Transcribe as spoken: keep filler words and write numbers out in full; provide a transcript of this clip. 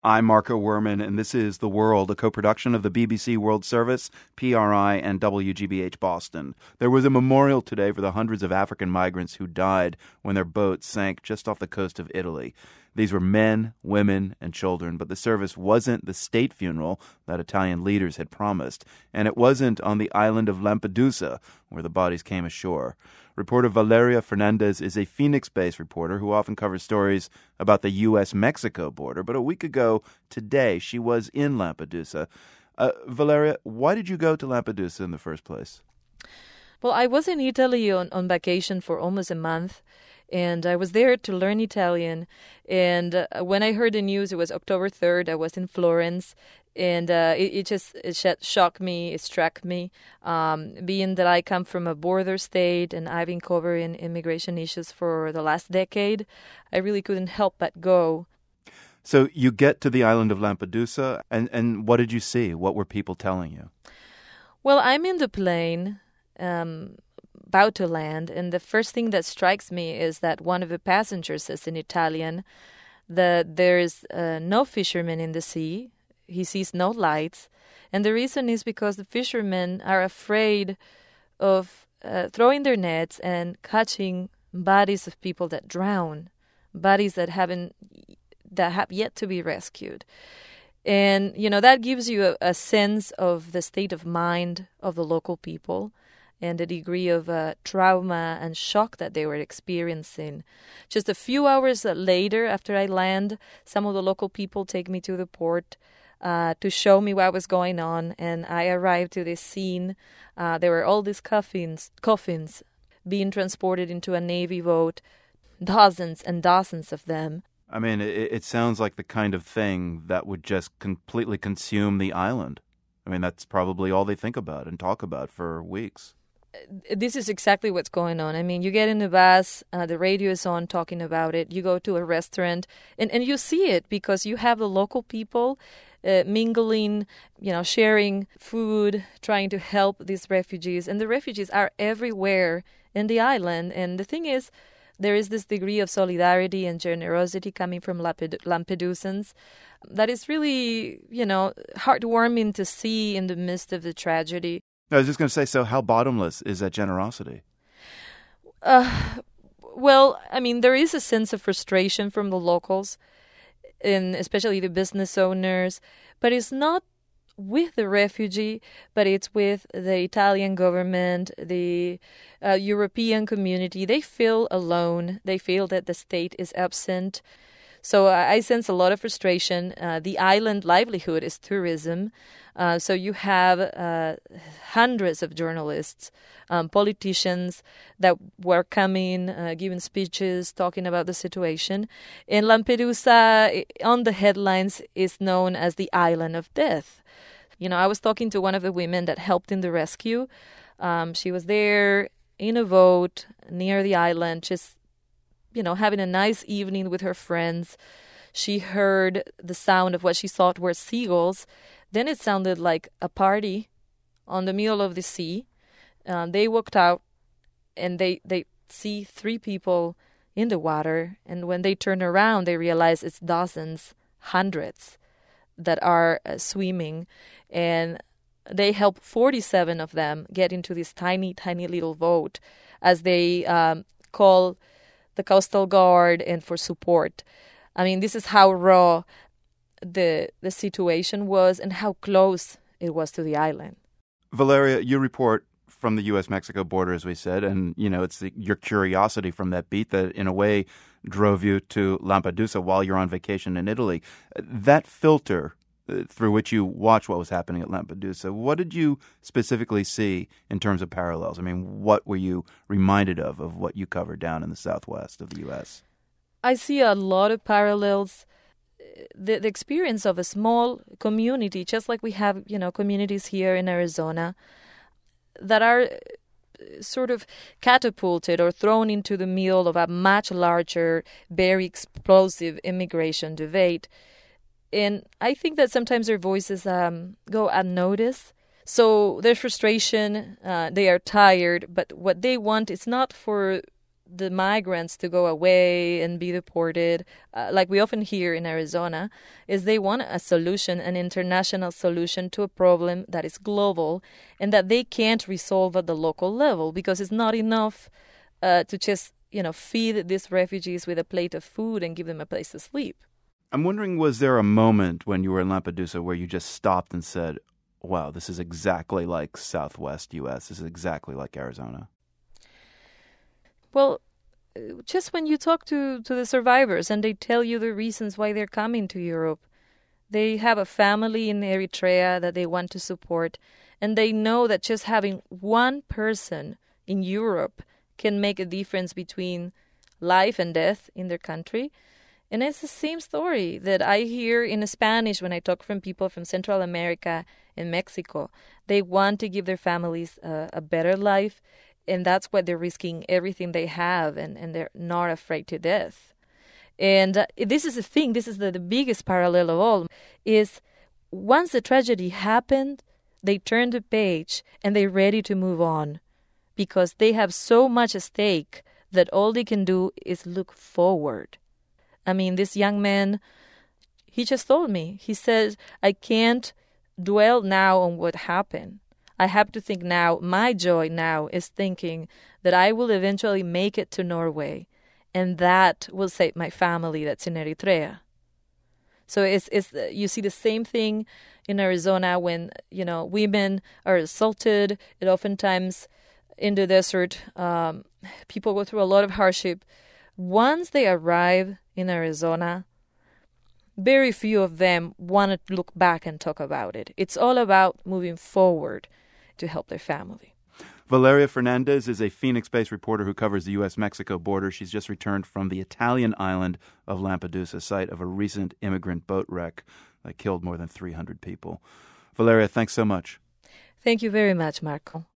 I'm Marco Werman, and this is The World, a co-production of the B B C World Service, P R I, and W G B H Boston. There was a memorial today for the hundreds of African migrants who died when their boat sank just off the coast of Italy. These were men, women, and children, but the service wasn't the state funeral that Italian leaders had promised, and it wasn't on the island of Lampedusa, where the bodies came ashore. Reporter Valeria Fernandez is a Phoenix-based reporter who often covers stories about the U S Mexico border, but a week ago today she was in Lampedusa. Uh, Valeria, why did you go to Lampedusa in the first place? Well, I was in Italy on, on vacation for almost a month, and I was there to learn Italian. And uh, when I heard the news, it was October third, I was in Florence, and uh, it, it just it shocked me, it struck me, um, being that I come from a border state and I've been covering immigration issues for the last decade. I really couldn't help but go. So you get to the island of Lampedusa, and, and what did you see? What were people telling you? Well, I'm in the plane, um, about to land, and the first thing that strikes me is that one of the passengers says in Italian that there is uh, no fishermen in the sea. He sees no lights, and the reason is because the fishermen are afraid of uh, throwing their nets and catching bodies of people that drown, bodies that haven't that have yet to be rescued. And, you know, that gives you a, a sense of the state of mind of the local people and the degree of uh, trauma and shock that they were experiencing. Just a few hours later, after I land, some of the local people take me to the port uh, to show me what was going on, and I arrived to this scene. Uh, there were all these coffins, coffins being transported into a Navy boat, dozens and dozens of them. I mean, it, it sounds like the kind of thing that would just completely consume the island. I mean, that's probably all they think about and talk about for weeks. This is exactly what's going on. I mean, you get in the bus, uh, the radio is on talking about it. You go to a restaurant, and, and you see it because you have the local people uh, mingling, you know, sharing food, trying to help these refugees. And the refugees are everywhere in the island. And the thing is, there is this degree of solidarity and generosity coming from Lamped- Lampedusans that is really, you know, heartwarming to see in the midst of the tragedy. I was just going to say, so how bottomless is that generosity? Uh, well, I mean, there is a sense of frustration from the locals, and especially the business owners, but it's not with the refugee, but it's with the Italian government, the uh, European community. They feel alone. They feel that the state is absent. So uh, I sense a lot of frustration. Uh, the island livelihood is tourism. Uh, so you have uh, hundreds of journalists, um, politicians that were coming, uh, giving speeches, talking about the situation. And Lampedusa, on the headlines, is known as the island of death. You know, I was talking to one of the women that helped in the rescue. Um, she was there in a boat near the island, just, you know, having a nice evening with her friends. She heard the sound of what she thought were seagulls. Then it sounded like a party on the middle of the sea. Um, they walked out, and they, they see three people in the water. And when they turn around, they realize it's dozens, hundreds that are uh, swimming. And they help forty-seven of them get into this tiny, tiny little boat as they um, call the Coastal Guard and for support. I mean, this is how raw the the situation was and how close it was to the island. Valeria, you report from the U S Mexico border, as we said, and, you know, it's the, your curiosity from that beat that, in a way, drove you to Lampedusa while you're on vacation in Italy. That filter uh, through which you watch what was happening at Lampedusa, what did you specifically see in terms of parallels? I mean, what were you reminded of, of what you covered down in the southwest of the U S? I see a lot of parallels. The, the experience of a small community, just like we have, you know, communities here in Arizona that are sort of catapulted or thrown into the middle of a much larger, very explosive immigration debate. And I think that sometimes their voices um, go unnoticed. So there's frustration, uh, they are tired, but what they want is not for the migrants to go away and be deported, uh, like we often hear in Arizona, is they want a solution, an international solution to a problem that is global and that they can't resolve at the local level because it's not enough uh, to just, you know, feed these refugees with a plate of food and give them a place to sleep. I'm wondering, was there a moment when you were in Lampedusa where you just stopped and said, wow, this is exactly like Southwest U S. This is exactly like Arizona? Well, just when you talk to, to the survivors and they tell you the reasons why they're coming to Europe, they have a family in Eritrea that they want to support, and they know that just having one person in Europe can make a difference between life and death in their country. And it's the same story that I hear in Spanish when I talk from people from Central America and Mexico. They want to give their families a, a better life, and that's why they're risking everything they have, and, and they're not afraid to death. And uh, this is the thing, this is the, the biggest parallel of all, is once the tragedy happened, they turn the page and they're ready to move on because they have so much at stake that all they can do is look forward. I mean, this young man, he just told me, he says, I can't dwell now on what happened. I have to think now, my joy now is thinking that I will eventually make it to Norway, and that will save my family that's in Eritrea. So it's it's you see the same thing in Arizona when, you know, women are assaulted, and oftentimes in the desert, um, people go through a lot of hardship. Once they arrive in Arizona, very few of them want to look back and talk about it. It's all about moving forward to help their family. Valeria Fernandez is a Phoenix-based reporter who covers the U S Mexico border. She's just returned from the Italian island of Lampedusa, site of a recent immigrant boat wreck that killed more than three hundred people. Valeria, thanks so much. Thank you very much, Marco.